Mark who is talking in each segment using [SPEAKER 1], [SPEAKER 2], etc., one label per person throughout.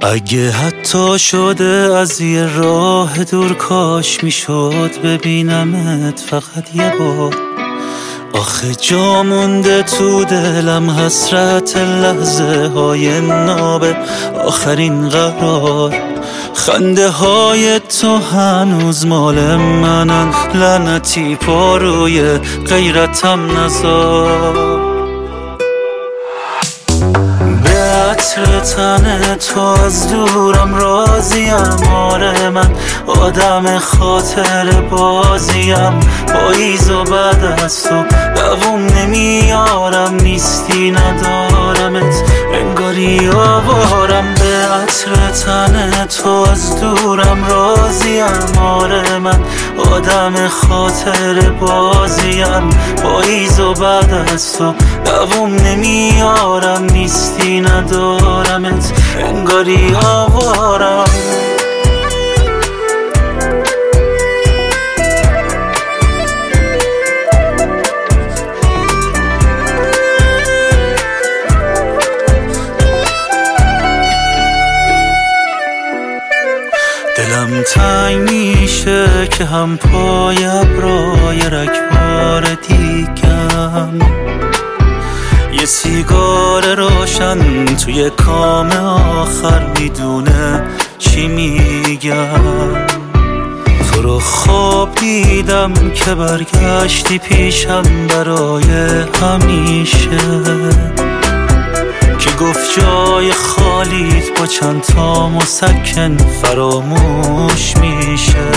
[SPEAKER 1] اگه حتی شده از یه راه دور کاش میشد ببینمت فقط یه بار. آخه جا مونده تو دلم حسرت لحظه های ناب آخرین قرار. خنده های تو هنوز مال منن، لعنتی پاروی غیرتم نزار. به عطر تن تو از دورم راضیم، آره من آدم خاطر بازیم. پاییز و بعد از تو دووم نمیارم، نیستی ندارمت انگاری آوارم. به عطر تن تو از دورم راضیم، آره من آدم خاطر بازیم. پاییز و بعد از تو دووم نمیارم، نیستی ندارمت انگاری آوارم. دلم تنگ میشه که هم پای ابرای رگبار دیگم، یه سیگار روشن توی کام آخر میدونه چی میگم. تو رو خواب دیدم که برگشتی پیشم برای همیشه، که گفت جای خالیت با چند تا مسکن فراموش میشه.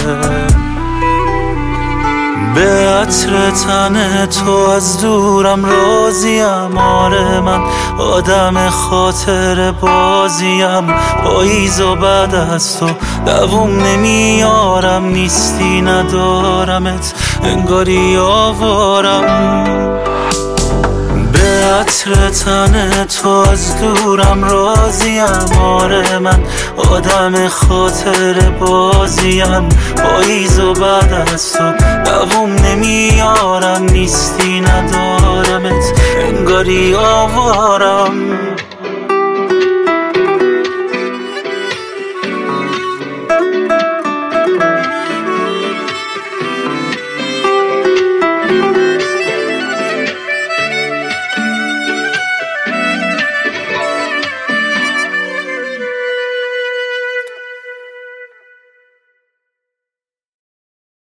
[SPEAKER 1] به عطر تن تو از دورم راضیم، آره من آدم خاطر بازیم. پاییز و بعد از تو دووم نمیارم، نیستی ندارمت انگاری آوارم. به عطر تن تو از دورم راضیم، آره من آدم خاطر بازیم. پاییز و بعد از تو دووم نمیارم، نیستی ندارمت انگاری آوارم.